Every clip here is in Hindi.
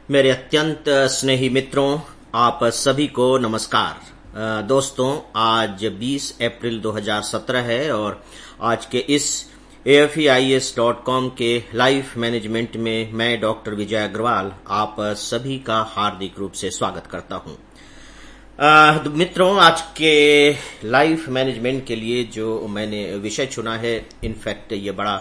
मेरे अत्यंत स्नेही मित्रों, आप सभी को नमस्कार। दोस्तों, आज 20 अप्रैल 2017 है और आज के इस AFEIS.com के लाइफ मैनेजमेंट में मैं डॉक्टर विजय अग्रवाल आप सभी का हार्दिक रूप से स्वागत करता हूं। मित्रों, आज के लाइफ मैनेजमेंट के लिए जो मैंने विषय चुना है, इनफैक्ट ये बड़ा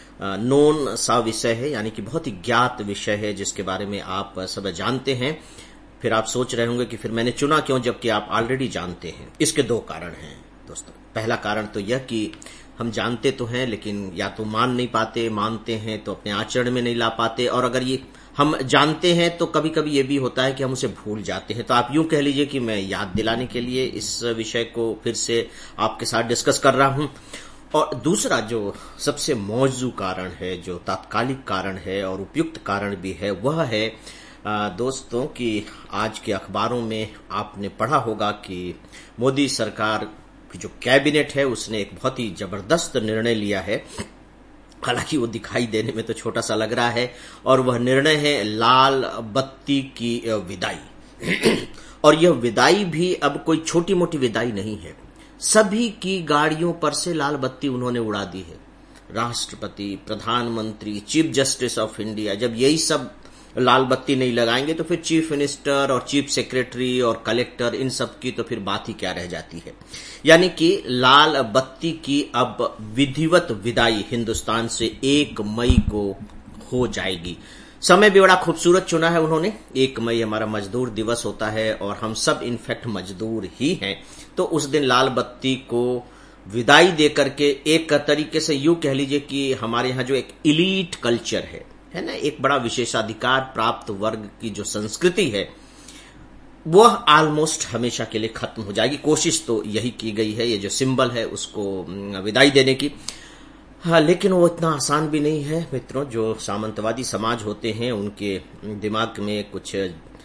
नोन सा विषय है, यानी कि बहुत ही ज्ञात विषय है जिसके बारे में आप सब जानते हैं। फिर आप सोच रहे होंगे कि फिर मैंने चुना क्यों, जबकि आप ऑलरेडी जानते हैं। इसके दो कारण हैं दोस्तों। पहला कारण तो यह कि हम जानते तो हैं, लेकिन या तो मान नहीं पाते, मानते हैं तो अपने आचरण में नहीं ला पाते, और अगर ये हम जानते हैं तो कभी कभी ये भी होता है कि हम उसे भूल जाते हैं। तो आप यूं कह लीजिए कि मैं याद दिलाने के लिए इस विषय को फिर से आपके साथ डिस्कस कर रहा हूं। और दूसरा जो सबसे मौजूद कारण है, जो तात्कालिक कारण है और उपयुक्त कारण भी है, वह है दोस्तों कि आज के अखबारों में आपने पढ़ा होगा कि मोदी सरकार की जो कैबिनेट है उसने एक बहुत ही जबरदस्त निर्णय लिया है। हालांकि वो दिखाई देने में तो छोटा सा लग रहा है, और वह निर्णय है लाल बत्ती की विदाई। और यह विदाई भी अब कोई छोटी मोटी विदाई नहीं है, सभी की गाड़ियों पर से लाल बत्ती उन्होंने उड़ा दी है। राष्ट्रपति, प्रधानमंत्री, चीफ जस्टिस ऑफ इंडिया, जब यही सब लाल बत्ती नहीं लगाएंगे तो फिर चीफ मिनिस्टर और चीफ सेक्रेटरी और कलेक्टर, इन सब की तो फिर बात ही क्या रह जाती है। यानी कि लाल बत्ती की अब विधिवत विदाई हिंदुस्तान से 1 मई को हो जाएगी। समय भी बड़ा खूबसूरत चुना है उन्होंने। 1 मई हमारा मजदूर दिवस होता है और हम सब इनफैक्ट मजदूर ही हैं। तो उस दिन लाल बत्ती को विदाई देकर के एक तरीके से यूं कह लीजिए कि हमारे यहाँ जो एक इलीट कल्चर है ना, एक बड़ा विशेषाधिकार प्राप्त वर्ग की जो संस्कृति है, वह ऑलमोस्ट हमेशा के लिए खत्म हो जाएगी। कोशिश तो यही की गई है, ये जो सिंबल है उसको विदाई देने की। हाँ, लेकिन वो इतना आसान भी नहीं है मित्रों। जो सामंतवादी समाज होते हैं, उनके दिमाग में कुछ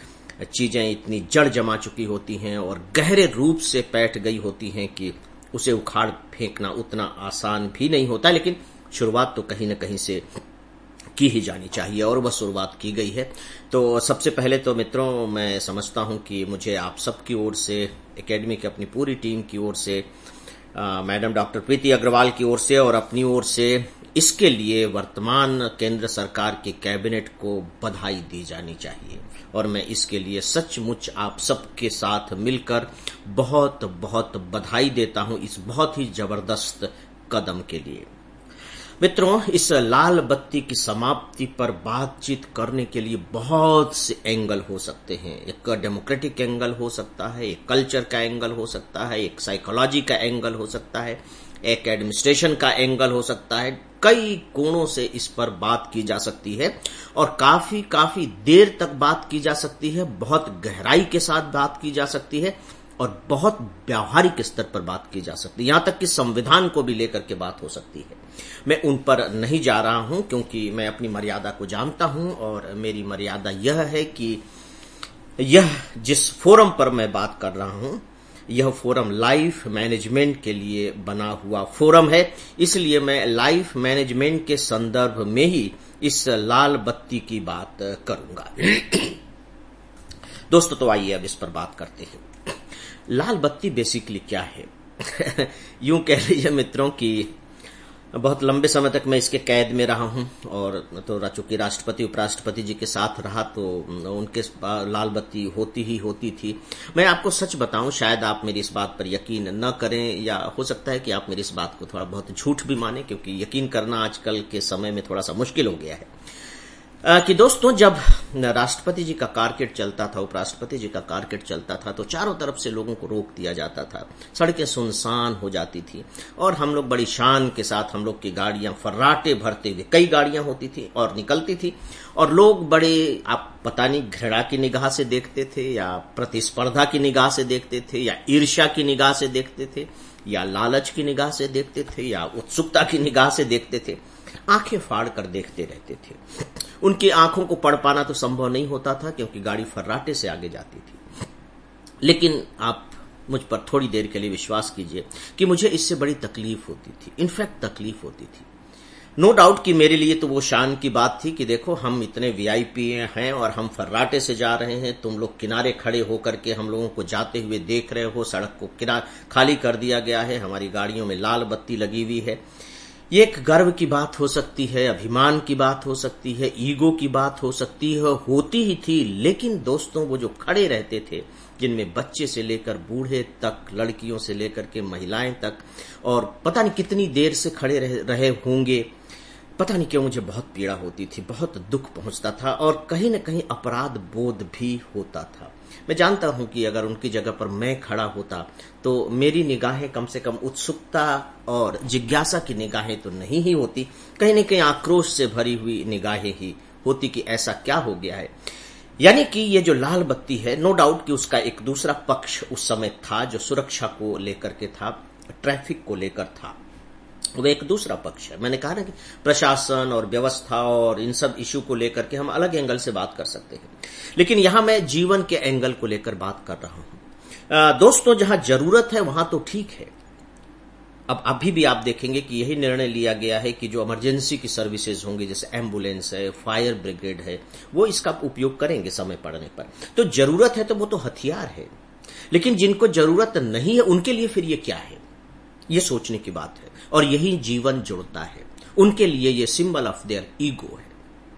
चीजें इतनी जड़ जमा चुकी होती हैं और गहरे रूप से बैठ गई होती हैं कि उसे उखाड़ फेंकना उतना आसान भी नहीं होता। लेकिन शुरुआत तो कहीं न कहीं से की ही जानी चाहिए, और वह शुरुआत की गई है। तो सबसे पहले तो मित्रों, मैं समझता हूं कि मुझे आप सबकी ओर से, एकेडमी की अपनी पूरी टीम की ओर से, मैडम डॉक्टर प्रीति अग्रवाल की ओर से और अपनी ओर से इसके लिए वर्तमान केंद्र सरकार के कैबिनेट को बधाई दी जानी चाहिए। और मैं इसके लिए सचमुच आप सबके साथ मिलकर बहुत बहुत बधाई देता हूं इस बहुत ही जबरदस्त कदम के लिए। मित्रों, इस लाल बत्ती की समाप्ति पर बातचीत करने के लिए बहुत से एंगल हो सकते हैं। एक डेमोक्रेटिक एंगल हो सकता है, एक कल्चर का एंगल हो सकता है, एक साइकोलॉजी का एंगल हो सकता है, एक एडमिनिस्ट्रेशन का एंगल हो सकता है। कई कोणों से इस पर बात की जा सकती है और काफी देर तक बात की जा सकती है, बहुत गहराई के साथ बात की जा सकती है और बहुत व्यावहारिक स्तर पर बात की जा सकती है। यहां तक कि संविधान को भी लेकर के बात हो सकती है। मैं उन पर नहीं जा रहा हूं क्योंकि मैं अपनी मर्यादा को जानता हूं, और मेरी मर्यादा यह है कि यह जिस फोरम पर मैं बात कर रहा हूं, यह फोरम लाइफ मैनेजमेंट के लिए बना हुआ फोरम है। इसलिए मैं लाइफ मैनेजमेंट के संदर्भ में ही इस लाल बत्ती की बात करूंगा। दोस्तों, तो आइए अब इस पर बात करते हैं। लाल बत्ती बेसिकली क्या है? यूं कह लीजिए मित्रों कि बहुत लंबे समय तक मैं इसके कैद में रहा हूं, और तो चूंकि राष्ट्रपति उपराष्ट्रपति जी के साथ रहा तो उनके लाल बत्ती होती ही होती थी। मैं आपको सच बताऊं, शायद आप मेरी इस बात पर यकीन न करें, या हो सकता है कि आप मेरी इस बात को थोड़ा बहुत झूठ भी माने, क्योंकि यकीन करना आजकल के समय में थोड़ा सा मुश्किल हो गया है। कि दोस्तों, जब राष्ट्रपति जी का कारकेट चलता था, उपराष्ट्रपति जी का कारकेट चलता था, तो चारों तरफ से लोगों को रोक दिया जाता था, सड़कें सुनसान हो जाती थी, और हम लोग बड़ी शान के साथ, हम लोग की गाड़ियां फर्राटे भरते हुए, कई गाड़ियां होती थी और निकलती थी, और लोग बड़े, आप पता नहीं घृणा की निगाह से देखते थे, या प्रतिस्पर्धा की निगाह से देखते थे, या ईर्ष्या की निगाह से देखते थे, या लालच की निगाह से देखते थे, या उत्सुकता की निगाह से देखते थे। आंखें फाड़ कर देखते रहते थे। उनकी आंखों को पढ़ पाना तो संभव नहीं होता था क्योंकि गाड़ी फर्राटे से आगे जाती थी। लेकिन आप मुझ पर थोड़ी देर के लिए विश्वास कीजिए कि मुझे इससे बड़ी तकलीफ होती थी। इनफैक्ट तकलीफ होती थी। नो डाउट कि मेरे लिए तो वो शान की बात थी कि देखो हम इतने वीआईपी हैं और हम फर्राटे से जा रहे हैं, तुम लोग किनारे खड़े होकर के हम लोगों को जाते हुए देख रहे हो, सड़क को खाली कर दिया गया है, हमारी गाड़ियों में लाल बत्ती लगी हुई है। ये एक गर्व की बात हो सकती है, अभिमान की बात हो सकती है, ईगो की बात हो सकती है, होती ही थी। लेकिन दोस्तों वो जो खड़े रहते थे, जिनमें बच्चे से लेकर बूढ़े तक, लड़कियों से लेकर के महिलाएं तक, और पता नहीं कितनी देर से खड़े रहे होंगे, पता नहीं क्यों मुझे बहुत पीड़ा होती थी, बहुत दुख पहुंचता था और कहीं न कहीं अपराध बोध भी होता था। मैं जानता हूं कि अगर उनकी जगह पर मैं खड़ा होता तो मेरी निगाहें कम से कम उत्सुकता और जिज्ञासा की निगाहें तो नहीं ही होती, कहीं न कहीं आक्रोश से भरी हुई निगाहें ही होती कि ऐसा क्या हो गया है। यानी कि ये जो लाल बत्ती है, नो डाउट कि उसका एक दूसरा पक्ष उस समय था जो सुरक्षा को लेकर के था, ट्रैफिक को लेकर था, वो एक दूसरा पक्ष है। मैंने कहा ना कि प्रशासन और व्यवस्था और इन सब इश्यू को लेकर के हम अलग एंगल से बात कर सकते हैं, लेकिन यहां मैं जीवन के एंगल को लेकर बात कर रहा हूं। दोस्तों जहां जरूरत है वहां तो ठीक है। अब अभी भी आप देखेंगे कि यही निर्णय लिया गया है कि जो इमरजेंसी की सर्विसेज होंगी, जैसे एम्बुलेंस है, फायर ब्रिगेड है, वो इसका उपयोग करेंगे समय पड़ने पर। तो जरूरत है तो वो तो हथियार है, लेकिन जिनको जरूरत नहीं है उनके लिए फिर ये क्या है, ये सोचने की बात है। और यही जीवन जुड़ता है, उनके लिए ये सिंबल ऑफ देयर ईगो है।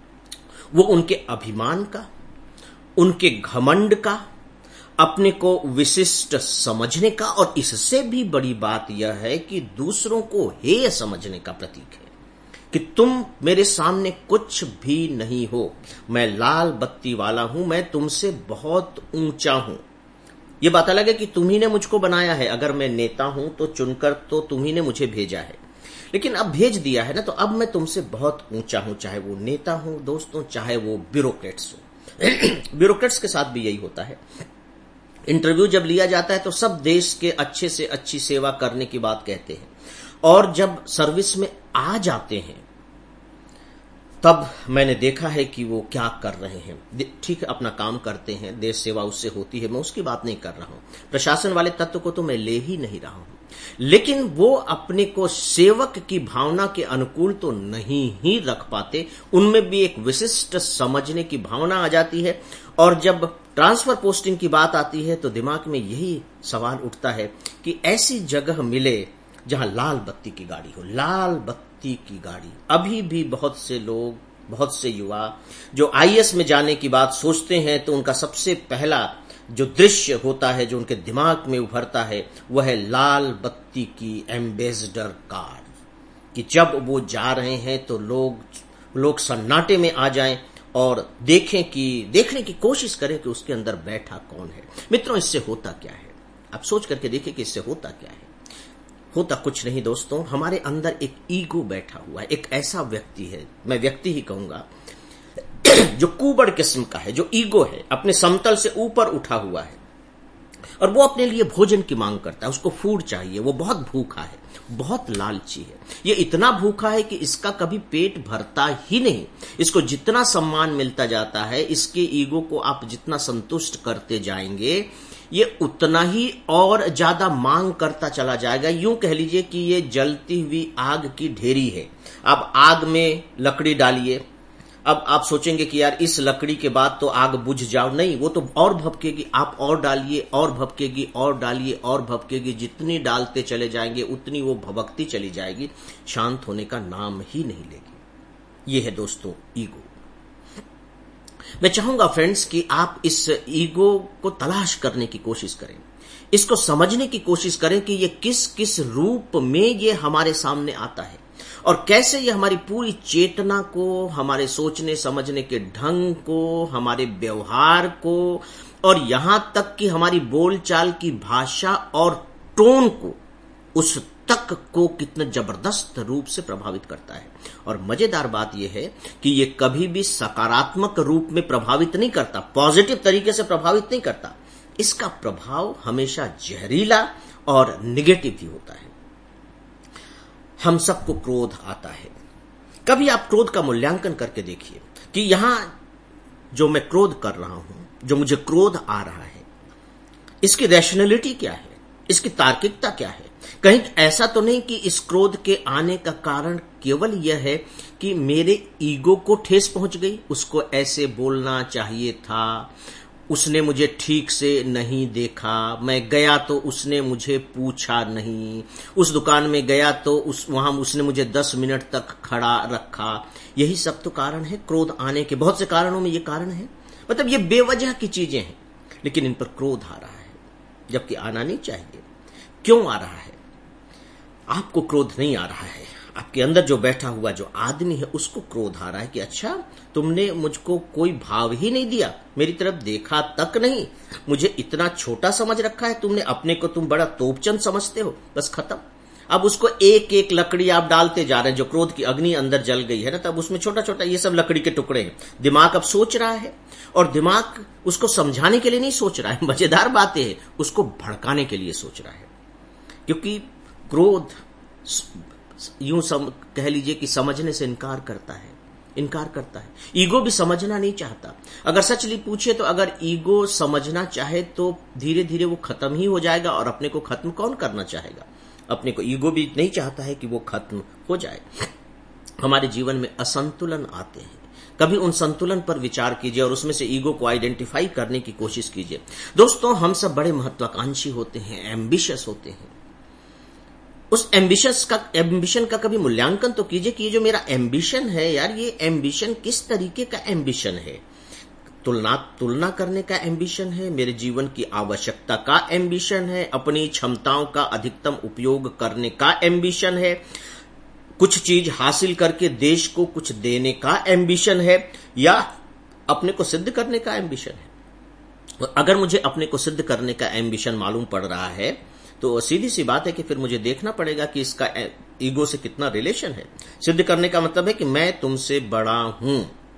वो उनके अभिमान का, उनके घमंड का, अपने को विशिष्ट समझने का, और इससे भी बड़ी बात यह है कि दूसरों को हेय समझने का प्रतीक है कि तुम मेरे सामने कुछ भी नहीं हो, मैं लाल बत्ती वाला हूं, मैं तुमसे बहुत ऊंचा हूं। ये बात अलग है कि तुम्ही ने मुझको बनाया है, अगर मैं नेता हूं तो चुनकर तो तुम्ही ने मुझे भेजा है, लेकिन अब भेज दिया है ना, तो अब मैं तुमसे बहुत ऊंचा हूं, चाहे वो नेता हो दोस्तों, चाहे वो ब्यूरोक्रेट्स हो। ब्यूरोक्रेट्स के साथ भी यही होता है। इंटरव्यू जब लिया जाता है तो सब देश के अच्छे से अच्छी सेवा करने की बात कहते हैं, और जब सर्विस में आ जाते हैं तब मैंने देखा है कि वो क्या कर रहे हैं। ठीक है, अपना काम करते हैं, देश सेवा उससे होती है, मैं उसकी बात नहीं कर रहा हूं, प्रशासन वाले तत्व को तो मैं ले ही नहीं रहा हूं, लेकिन वो अपने को सेवक की भावना के अनुकूल तो नहीं ही रख पाते। उनमें भी एक विशिष्ट समझने की भावना आ जाती है, और जब ट्रांसफर पोस्टिंग की बात आती है तो दिमाग में यही सवाल उठता है कि ऐसी जगह मिले जहां लाल बत्ती की गाड़ी हो, लाल बत्ती की गाड़ी। अभी भी बहुत से लोग, बहुत से युवा जो आईएएस में जाने की बात सोचते हैं तो उनका सबसे पहला जो दृश्य होता है, जो उनके दिमाग में उभरता है, वह है लाल बत्ती की एम्बेसडर कार, कि जब वो जा रहे हैं तो लोग सन्नाटे में आ जाएं और देखने की कोशिश करें कि उसके अंदर बैठा कौन है। मित्रों, इससे होता क्या है? आप सोच करके देखें कि इससे होता क्या है। होता कुछ नहीं दोस्तों, हमारे अंदर एक ईगो बैठा हुआ है, एक ऐसा व्यक्ति है, मैं व्यक्ति ही कहूंगा, जो कुबड़ किस्म का है, जो ईगो है, अपने समतल से ऊपर उठा हुआ है, और वो अपने लिए भोजन की मांग करता है, उसको फूड चाहिए, वो बहुत भूखा है, बहुत लालची है। ये इतना भूखा है कि इसका कभी पेट भरता ही नहीं। इसको जितना सम्मान मिलता जाता है, इसके ईगो को आप जितना संतुष्ट करते जाएंगे, ये उतना ही और ज्यादा मांग करता चला जाएगा। यूं कह लीजिए कि ये जलती हुई आग की ढेरी है। आप आग में लकड़ी डालिए, अब आप सोचेंगे कि यार इस लकड़ी के बाद तो आग बुझ जाओ, नहीं, वो तो और भभकेगी। आप और डालिए, और भभकेगी, और डालिए, और भभकेगी। जितनी डालते चले जाएंगे उतनी वो भभकती चली जाएगी, शांत होने का नाम ही नहीं लेगी। ये है दोस्तों ईगो। मैं चाहूंगा फ्रेंड्स कि आप इस ईगो को तलाश करने की कोशिश करें, इसको समझने की कोशिश करें कि ये किस किस रूप में ये हमारे सामने आता है, और कैसे ये हमारी पूरी चेतना को, हमारे सोचने समझने के ढंग को, हमारे व्यवहार को, और यहां तक कि हमारी बोलचाल की भाषा और टोन को, उस तक को कितना जबरदस्त रूप से प्रभावित करता है। और मजेदार बात यह है कि ये कभी भी सकारात्मक रूप में प्रभावित नहीं करता, पॉजिटिव तरीके से प्रभावित नहीं करता। इसका प्रभाव हमेशा जहरीला और निगेटिव ही होता है। हम सबको क्रोध आता है। कभी आप क्रोध का मूल्यांकन करके देखिए कि यहां जो मैं क्रोध कर रहा हूं, जो मुझे क्रोध आ रहा है, इसकी रैशनैलिटी क्या है, इसकी तार्किकता क्या है, कहीं ऐसा तो नहीं कि इस क्रोध के आने का कारण केवल यह है कि मेरे ईगो को ठेस पहुंच गई, उसको ऐसे बोलना चाहिए था, उसने मुझे ठीक से नहीं देखा, मैं गया तो उसने मुझे पूछा नहीं, उस दुकान में गया तो वहां उसने मुझे 10 मिनट तक खड़ा रखा। यही सब तो कारण है क्रोध आने के। बहुत से कारणों में ये कारण है, मतलब ये बेवजह की चीजें हैं, लेकिन इन पर क्रोध आ रहा है जबकि आना नहीं चाहिए। क्यों आ रहा है? आपको क्रोध नहीं आ रहा है, आपके अंदर जो बैठा हुआ जो आदमी है उसको क्रोध आ रहा है कि अच्छा तुमने मुझको कोई भाव ही नहीं दिया, मेरी तरफ देखा तक नहीं, मुझे इतना छोटा समझ रखा है तुमने, अपने को तुम बड़ा तोपचंद समझते हो, बस खत्म। अब उसको एक एक लकड़ी आप डालते जा रहे हैं, जो क्रोध की अग्नि अंदर जल गई है ना, तब उसमें छोटा छोटा ये सब लकड़ी के टुकड़े हैं। दिमाग अब सोच रहा है, और दिमाग उसको समझाने के लिए नहीं सोच रहा है, मजेदार बातें है, उसको भड़काने के लिए सोच रहा है। क्योंकि क्रोध यूं कह लीजिए कि समझने से इनकार करता है। ईगो भी समझना नहीं चाहता। अगर सच पूछे तो अगर ईगो समझना चाहे तो धीरे धीरे वो खत्म ही हो जाएगा, और अपने को खत्म कौन करना चाहेगा? अपने को ईगो भी नहीं चाहता है कि वो खत्म हो जाए। हमारे जीवन में असंतुलन आते हैं, कभी उन संतुलन पर विचार कीजिए और उसमें से ईगो को आइडेंटिफाई करने की कोशिश कीजिए। दोस्तों, हम सब बड़े महत्वाकांक्षी होते हैं, एम्बिशियस होते हैं। उस एम्बिशन का कभी मूल्यांकन तो कीजिए कि ये जो मेरा एम्बिशन है यार, ये एम्बिशन किस तरीके का एम्बिशन है? तुलना करने का एम्बिशन है, मेरे जीवन की आवश्यकता का एम्बिशन है, अपनी क्षमताओं का अधिकतम उपयोग करने का एम्बिशन है, कुछ चीज हासिल करके देश को कुछ देने का एम्बिशन है, या अपने को सिद्ध करने का एम्बिशन है? और अगर मुझे अपने को सिद्ध करने का एम्बिशन मालूम पड़ रहा है तो सीधी सी बात है कि फिर मुझे देखना पड़ेगा कि इसका ईगो से कितना रिलेशन है। सिद्ध करने का मतलब है कि मैं तुमसे बड़ा हूं,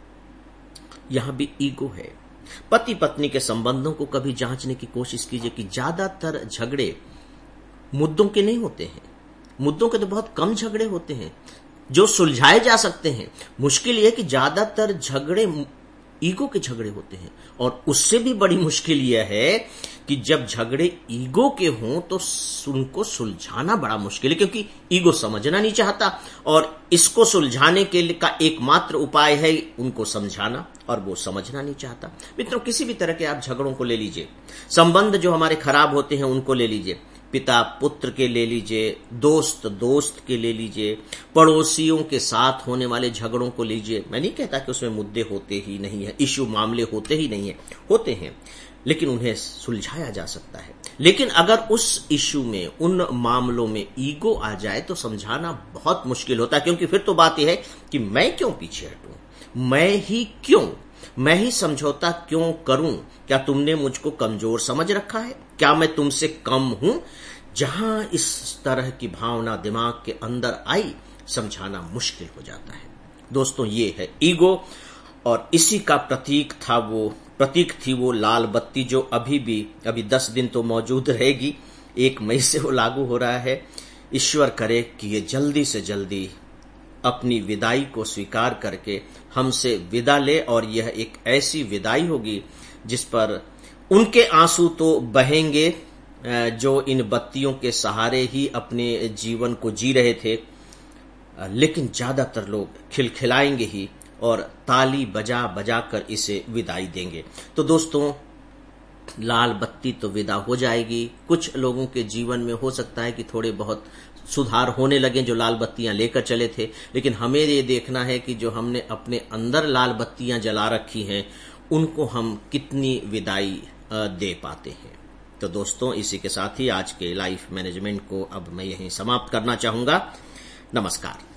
यहां भी ईगो है। पति पत्नी के संबंधों को कभी जांचने की कोशिश कीजिए कि ज्यादातर झगड़े मुद्दों के नहीं होते हैं। मुद्दों के तो बहुत कम झगड़े होते हैं जो सुलझाए जा सकते हैं। मुश्किल यह है कि ज्यादातर झगड़े ईगो के झगड़े होते हैं, और उससे भी बड़ी मुश्किल यह है कि जब झगड़े ईगो के हों तो उनको सुलझाना बड़ा मुश्किल है, क्योंकि ईगो समझना नहीं चाहता, और इसको सुलझाने के लिए का एकमात्र उपाय है उनको समझाना, और वो समझना नहीं चाहता। मित्रों, किसी भी तरह के आप झगड़ों को ले लीजिए, संबंध जो हमारे खराब होते हैं उनको ले लीजिए, पिता पुत्र के ले लीजिए, दोस्त दोस्त के ले लीजिए, पड़ोसियों के साथ होने वाले झगड़ों को लीजिए। मैं नहीं कहता कि उसमें मुद्दे होते ही नहीं है, इश्यू मामले होते ही नहीं है, होते हैं, लेकिन उन्हें सुलझाया जा सकता है। लेकिन अगर उस इश्यू में, उन मामलों में ईगो आ जाए तो समझाना बहुत मुश्किल होता है, क्योंकि फिर तो बात यह है कि मैं क्यों पीछे हटूं, मैं ही समझौता क्यों करूं? क्या तुमने मुझको कमजोर समझ रखा है? क्या मैं तुमसे कम हूं? जहां इस तरह की भावना दिमाग के अंदर आई, समझाना मुश्किल हो जाता है। दोस्तों, ये है ईगो, और इसी का प्रतीक थी वो लाल बत्ती, जो अभी 10 दिन तो मौजूद रहेगी। 1 मई से वो लागू हो रहा है। ईश्वर करे कि ये जल्दी से जल्दी अपनी विदाई को स्वीकार करके हमसे विदा ले, और यह एक ऐसी विदाई होगी जिस पर उनके आंसू तो बहेंगे जो इन बत्तियों के सहारे ही अपने जीवन को जी रहे थे, लेकिन ज्यादातर लोग खिलखिलाएंगे ही और ताली बजा बजा कर इसे विदाई देंगे। तो दोस्तों, लाल बत्ती तो विदा हो जाएगी। कुछ लोगों के जीवन में हो सकता है कि थोड़े बहुत सुधार होने लगे जो लाल बत्तियां लेकर चले थे, लेकिन हमें ये देखना है कि जो हमने अपने अंदर लाल बत्तियां जला रखी हैं उनको हम कितनी विदाई दे पाते हैं। तो दोस्तों, इसी के साथ ही आज के लाइफ मैनेजमेंट को अब मैं यहीं समाप्त करना चाहूंगा। नमस्कार।